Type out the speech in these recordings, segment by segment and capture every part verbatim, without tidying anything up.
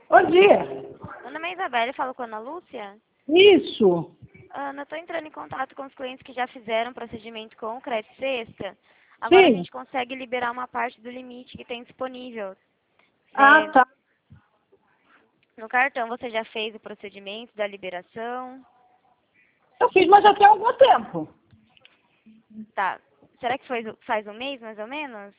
Bom dia. Meu nome é Isabela, eu falo com a Ana Lúcia. Isso. Ana, eu estou entrando em contato com os clientes que já fizeram procedimento com o crédito sexta. Agora a Sim. gente consegue liberar uma parte do limite que tem disponível. Ah, É, tá. no cartão você já fez o procedimento da liberação? Eu fiz, mas já tem algum tempo. Tá. Será que foi, faz um mês, mais ou menos?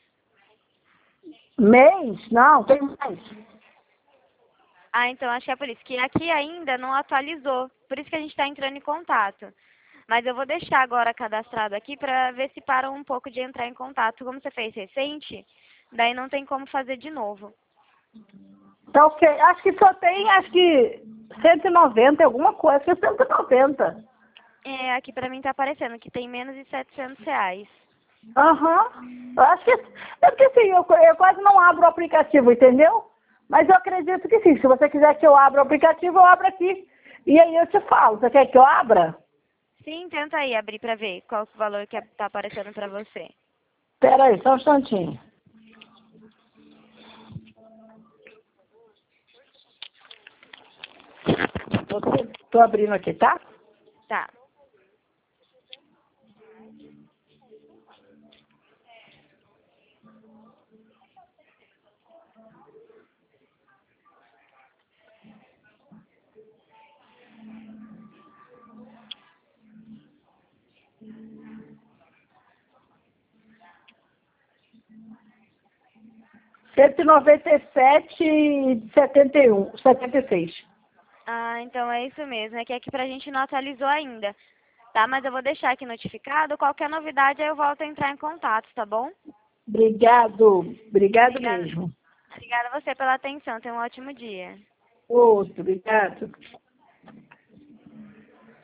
Mês? Não, tem mais. Ah, então acho que é por isso. Que aqui ainda não atualizou. Por isso que a gente está entrando em contato. Mas eu vou deixar agora cadastrado aqui para ver se param um pouco de entrar em contato. Como você fez recente, daí não tem como fazer de novo. Tá ok. Acho que só tem, acho que cento e noventa, alguma coisa. Acho que é cento e noventa. É, aqui para mim tá aparecendo que tem menos de setecentos reais. Aham. Eu acho que... É porque assim, eu, eu quase não abro o aplicativo, entendeu? Mas eu acredito que sim. Se você quiser que eu abra o aplicativo, eu abro aqui. E aí eu te falo. Você quer que eu abra? Sim, tenta aí abrir para ver qual o valor que tá aparecendo para você. Pera aí, só um instantinho. Estou abrindo aqui, tá? Tá. cento e noventa e sete e setenta e um, setenta e seis. Ah, então é isso mesmo. É que aqui pra gente não atualizou ainda. Tá, mas eu vou deixar aqui notificado. Qualquer novidade aí eu volto a entrar em contato, tá bom? Obrigado, obrigado Obrigada. mesmo. Obrigada a você pela atenção. Tenha um ótimo dia. Outro, obrigado.